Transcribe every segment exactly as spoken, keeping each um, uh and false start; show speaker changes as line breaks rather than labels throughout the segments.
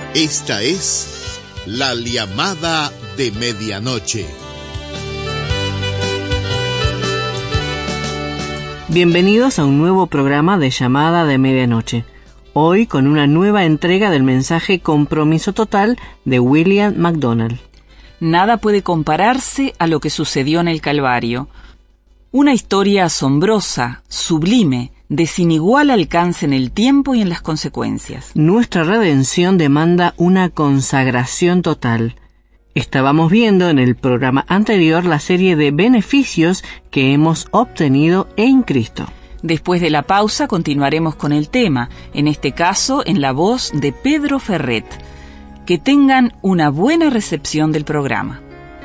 Esta es la llamada de medianoche.
Bienvenidos a un nuevo programa de Llamada de Medianoche. Hoy con una nueva entrega del mensaje Compromiso Total de William MacDonald.
Nada puede compararse a lo que sucedió en el Calvario. Una historia asombrosa, sublime, de sin igual alcance en el tiempo y en las consecuencias.
Nuestra redención demanda una consagración total. Estábamos viendo en el programa anterior la serie de beneficios que hemos obtenido en Cristo.
Después de la pausa continuaremos con el tema, en este caso en la voz de Pedro Ferret. Que tengan una buena recepción del programa.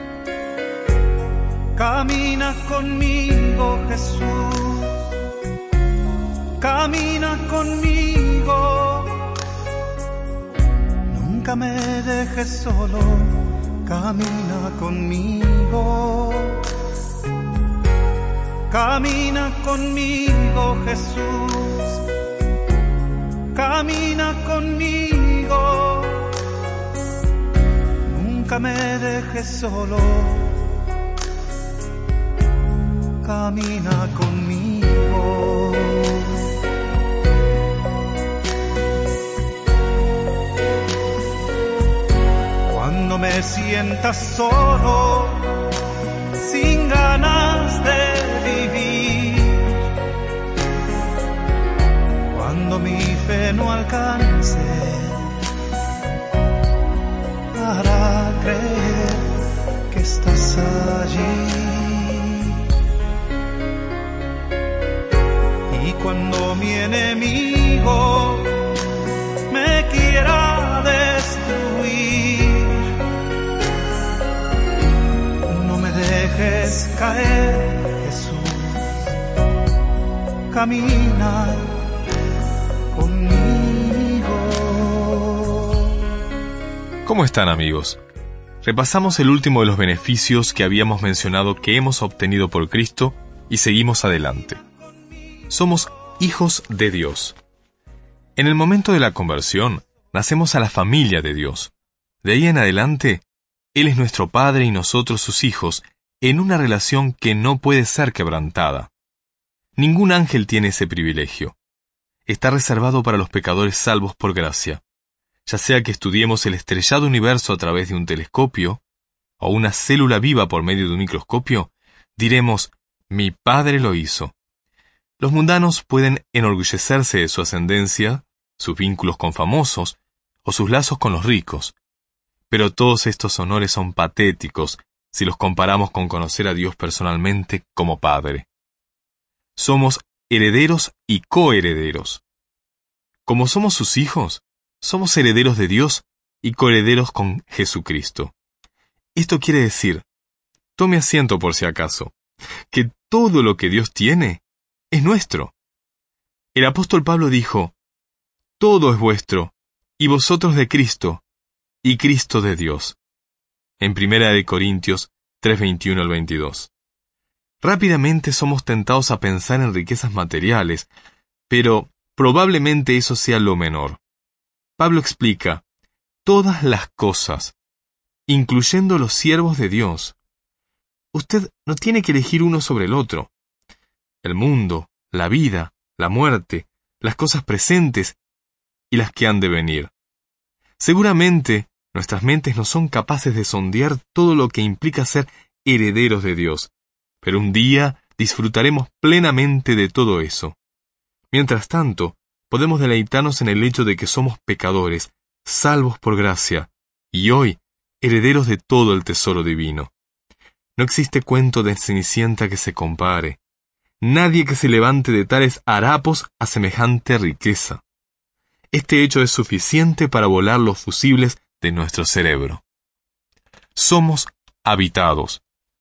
Camina conmigo, Jesús. Camina conmigo. Nunca me dejes solo. Camina conmigo. Camina conmigo, Jesús. Camina conmigo. Nunca me dejes solo. Camina conmigo. Cuando me sientas solo, sin ganas de vivir, cuando mi fe no alcance para creer que estás allí, y cuando mi enemigo me quiera destruir, no me dejes caer, Jesús. Camina conmigo.
¿Cómo están, amigos? Repasamos el último de los beneficios que habíamos mencionado que hemos obtenido por Cristo y seguimos adelante. Somos hijos de Dios. En el momento de la conversión, nacemos a la familia de Dios. De ahí en adelante, Él es nuestro Padre y nosotros sus hijos, en una relación que no puede ser quebrantada. Ningún ángel tiene ese privilegio. Está reservado para los pecadores salvos por gracia. Ya sea que estudiemos el estrellado universo a través de un telescopio, o una célula viva por medio de un microscopio, diremos, mi Padre lo hizo. Los mundanos pueden enorgullecerse de su ascendencia, sus vínculos con famosos, o sus lazos con los ricos. Pero todos estos honores son patéticos si los comparamos con conocer a Dios personalmente como Padre. Somos herederos y coherederos. Como somos sus hijos, somos herederos de Dios y coherederos con Jesucristo. Esto quiere decir, tome asiento por si acaso, que todo lo que Dios tiene es nuestro. El apóstol Pablo dijo, todo es vuestro, y vosotros de Cristo, y Cristo de Dios. En Primera de Corintios tres, veintiuno al veintidós. Rápidamente somos tentados a pensar en riquezas materiales, pero probablemente eso sea lo menor. Pablo explica, todas las cosas, incluyendo los siervos de Dios. Usted no tiene que elegir uno sobre el otro. El mundo, la vida, la muerte, las cosas presentes y las que han de venir. Seguramente, nuestras mentes no son capaces de sondear todo lo que implica ser herederos de Dios, pero un día disfrutaremos plenamente de todo eso. Mientras tanto, podemos deleitarnos en el hecho de que somos pecadores, salvos por gracia, y hoy, herederos de todo el tesoro divino. No existe cuento de Cenicienta que se compare. Nadie que se levante de tales harapos a semejante riqueza. Este hecho es suficiente para volar los fusibles de nuestro cerebro. Somos habitados.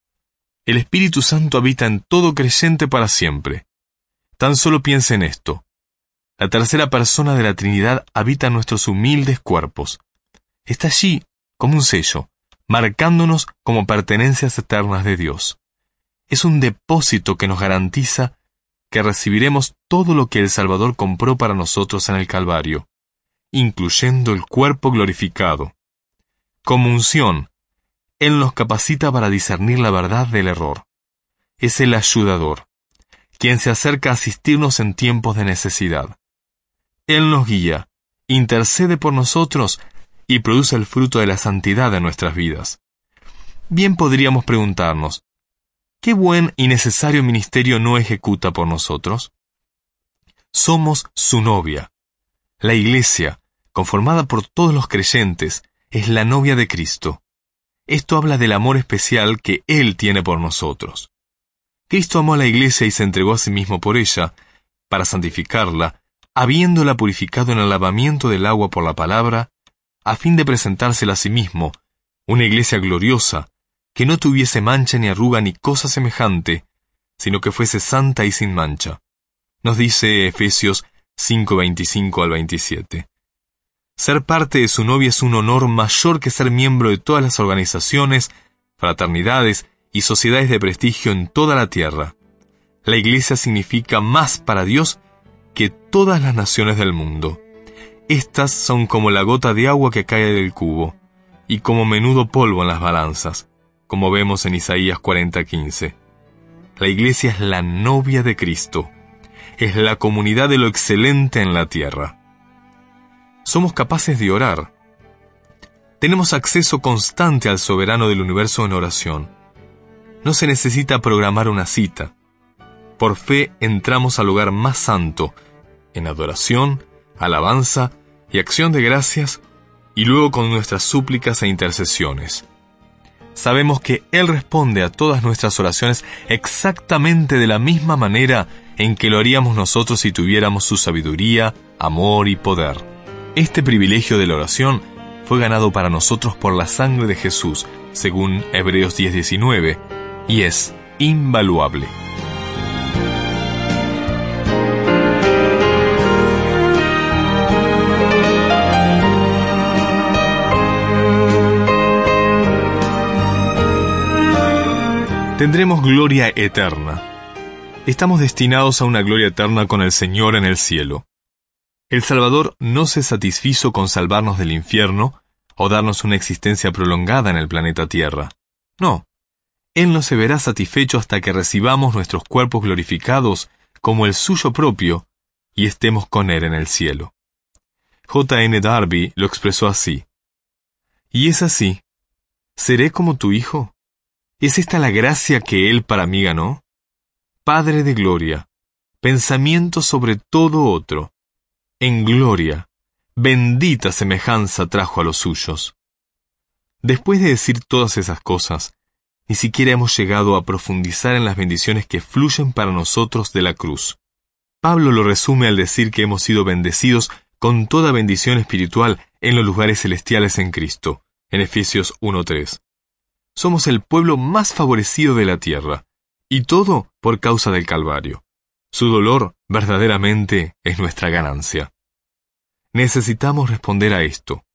El Espíritu Santo habita en todo creyente para siempre. Tan solo piense en esto. La tercera persona de la Trinidad habita en nuestros humildes cuerpos. Está allí como un sello, marcándonos como pertenencias eternas de Dios. Es un depósito que nos garantiza que recibiremos todo lo que el Salvador compró para nosotros en el Calvario. incluyendo el cuerpo glorificado. Como unción, Él nos capacita para discernir la verdad del error. Es el ayudador, quien se acerca a asistirnos en tiempos de necesidad. Él nos guía, intercede por nosotros y produce el fruto de la santidad en nuestras vidas. Bien podríamos preguntarnos, ¿qué buen y necesario ministerio no ejecuta por nosotros? Somos su novia. La Iglesia, conformada por todos los creyentes, es la novia de Cristo. Esto habla del amor especial que Él tiene por nosotros. Cristo amó a la Iglesia y se entregó a sí mismo por ella, para santificarla, habiéndola purificado en el lavamiento del agua por la palabra, a fin de presentársela a sí mismo, una Iglesia gloriosa, que no tuviese mancha ni arruga ni cosa semejante, sino que fuese santa y sin mancha. Nos dice Efesios cinco, veinticinco al veintisiete. Ser parte de su novia es un honor mayor que ser miembro de todas las organizaciones, fraternidades y sociedades de prestigio en toda la tierra. La Iglesia significa más para Dios que todas las naciones del mundo. Estas son como la gota de agua que cae del cubo, y como menudo polvo en las balanzas, como vemos en Isaías cuarenta, quince. La Iglesia es la novia de Cristo. Es la comunidad de lo excelente en la tierra. Somos capaces de orar. Tenemos acceso constante al soberano del universo en oración. No se necesita programar una cita. Por fe entramos al lugar más santo, en adoración, alabanza y acción de gracias, y luego con nuestras súplicas e intercesiones. Sabemos que Él responde a todas nuestras oraciones exactamente de la misma manera en que lo haríamos nosotros si tuviéramos su sabiduría, amor y poder. Este privilegio de la oración fue ganado para nosotros por la sangre de Jesús, según Hebreos diez, diecinueve, y es invaluable. Tendremos gloria eterna. Estamos destinados a una gloria eterna con el Señor en el cielo. El Salvador no se satisfizo con salvarnos del infierno o darnos una existencia prolongada en el planeta Tierra. No, Él no se verá satisfecho hasta que recibamos nuestros cuerpos glorificados como el suyo propio y estemos con Él en el cielo. J N Darby lo expresó así: «Y es así, ¿seré como tu Hijo? ¿Es esta la gracia que Él para mí ganó? Padre de gloria, pensamiento sobre todo otro, en gloria, bendita semejanza trajo a los suyos». Después de decir todas esas cosas, ni siquiera hemos llegado a profundizar en las bendiciones que fluyen para nosotros de la cruz. Pablo lo resume al decir que hemos sido bendecidos con toda bendición espiritual en los lugares celestiales en Cristo, en Efesios uno, tres. Somos el pueblo más favorecido de la tierra, y todo por causa del Calvario. Su dolor verdaderamente es nuestra ganancia. Necesitamos responder a esto.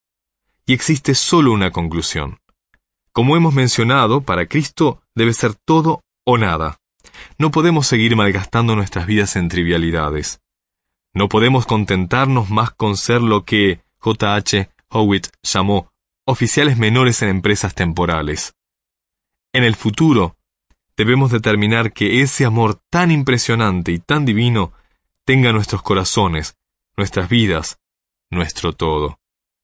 Y existe solo una conclusión. Como hemos mencionado, para Cristo debe ser todo o nada. No podemos seguir malgastando nuestras vidas en trivialidades. No podemos contentarnos más con ser lo que J H Howitt llamó oficiales menores en empresas temporales. En el futuro, debemos determinar que ese amor tan impresionante y tan divino tenga nuestros corazones, nuestras vidas, nuestro todo.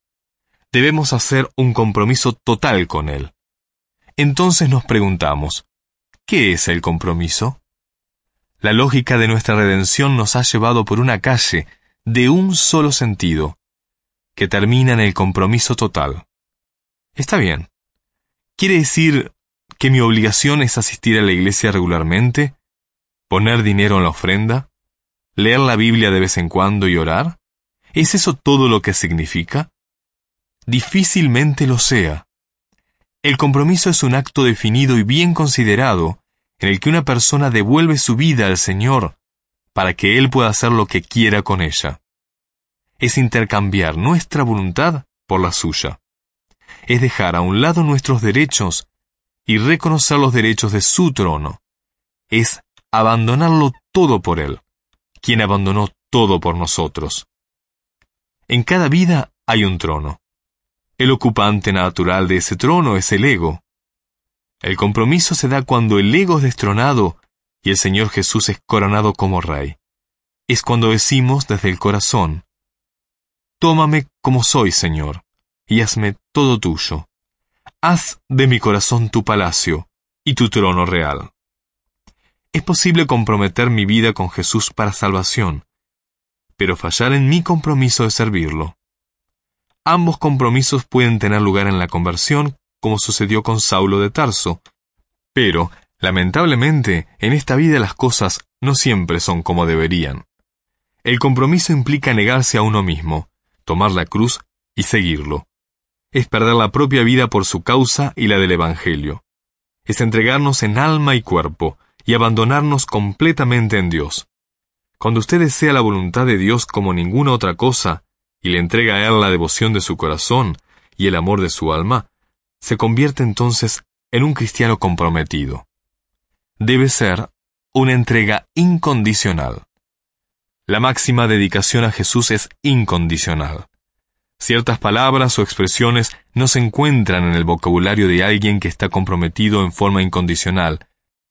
Debemos hacer un compromiso total con Él. Entonces nos preguntamos, ¿qué es el compromiso? La lógica de nuestra redención nos ha llevado por una calle de un solo sentido, que termina en el compromiso total. Está bien. ¿Quiere decir que mi obligación es asistir a la iglesia regularmente? ¿Poner dinero en la ofrenda? ¿Leer la Biblia de vez en cuando y orar? ¿Es eso todo lo que significa? Difícilmente lo sea. El compromiso es un acto definido y bien considerado en el que una persona devuelve su vida al Señor para que Él pueda hacer lo que quiera con ella. Es intercambiar nuestra voluntad por la suya. Es dejar a un lado nuestros derechos y reconocer los derechos de su trono. Es abandonarlo todo por Él, quien abandonó todo por nosotros. En cada vida hay un trono. El ocupante natural de ese trono es el ego. El compromiso se da cuando el ego es destronado y el Señor Jesús es coronado como Rey. Es cuando decimos desde el corazón: tómame como soy, Señor, y hazme todo tuyo. Haz de mi corazón tu palacio y tu trono real. Es posible comprometer mi vida con Jesús para salvación, pero fallar en mi compromiso de servirlo. Ambos compromisos pueden tener lugar en la conversión, como sucedió con Saulo de Tarso, pero, lamentablemente, en esta vida las cosas no siempre son como deberían. El compromiso implica negarse a uno mismo, tomar la cruz y seguirlo. Es perder la propia vida por su causa y la del Evangelio. Es entregarnos en alma y cuerpo y abandonarnos completamente en Dios. Cuando usted desea la voluntad de Dios como ninguna otra cosa y le entrega a Él la devoción de su corazón y el amor de su alma, se convierte entonces en un cristiano comprometido. Debe ser una entrega incondicional. La máxima dedicación a Jesús es incondicional. Ciertas palabras o expresiones no se encuentran en el vocabulario de alguien que está comprometido en forma incondicional,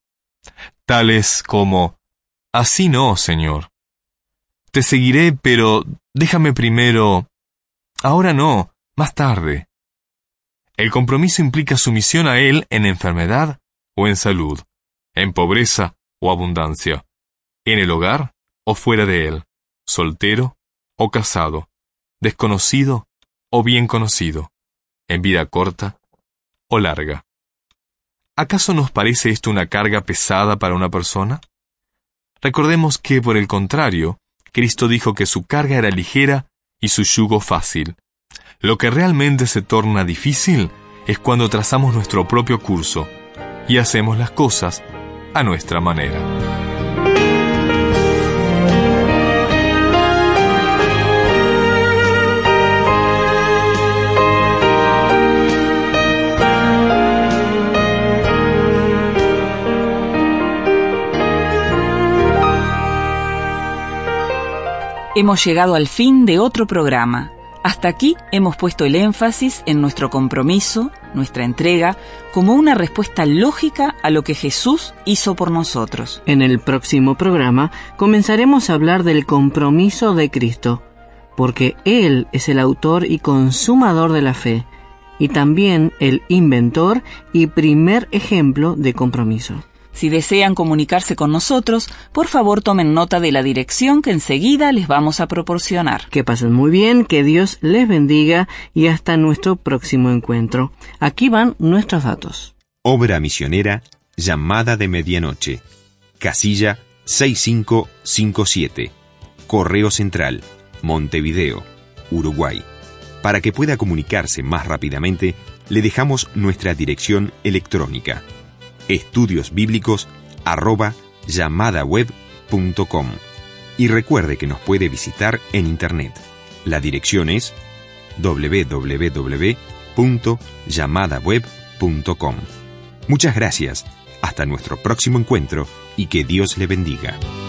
tales como: así no, Señor. Te seguiré, pero déjame primero. Ahora no, más tarde. El compromiso implica sumisión a Él en enfermedad o en salud, en pobreza o abundancia, en el hogar o fuera de él, soltero o casado, desconocido o bien conocido, en vida corta o larga. ¿Acaso nos parece esto una carga pesada para una persona? Recordemos que, por el contrario, Cristo dijo que su carga era ligera y su yugo fácil. Lo que realmente se torna difícil es cuando trazamos nuestro propio curso y hacemos las cosas a nuestra manera.
Hemos llegado al fin de otro programa. Hasta aquí hemos puesto el énfasis en nuestro compromiso, nuestra entrega, como una respuesta lógica a lo que Jesús hizo por nosotros.
En el próximo programa comenzaremos a hablar del compromiso de Cristo, porque Él es el autor y consumador de la fe, y también el inventor y primer ejemplo de compromiso.
Si desean comunicarse con nosotros, por favor tomen nota de la dirección que enseguida les vamos a proporcionar.
Que pasen muy bien, que Dios les bendiga y hasta nuestro próximo encuentro. Aquí van nuestros datos.
Obra misionera Llamada de Medianoche. Casilla seis cinco cinco siete. Correo Central, Montevideo, Uruguay. Para que pueda comunicarse más rápidamente, le dejamos nuestra dirección electrónica: estudiosbíblicos arroba llamadaweb punto com. Y recuerde que nos puede visitar en internet. La dirección es doble u doble u doble u punto llamadaweb punto com. Muchas gracias, hasta nuestro próximo encuentro y que Dios le bendiga.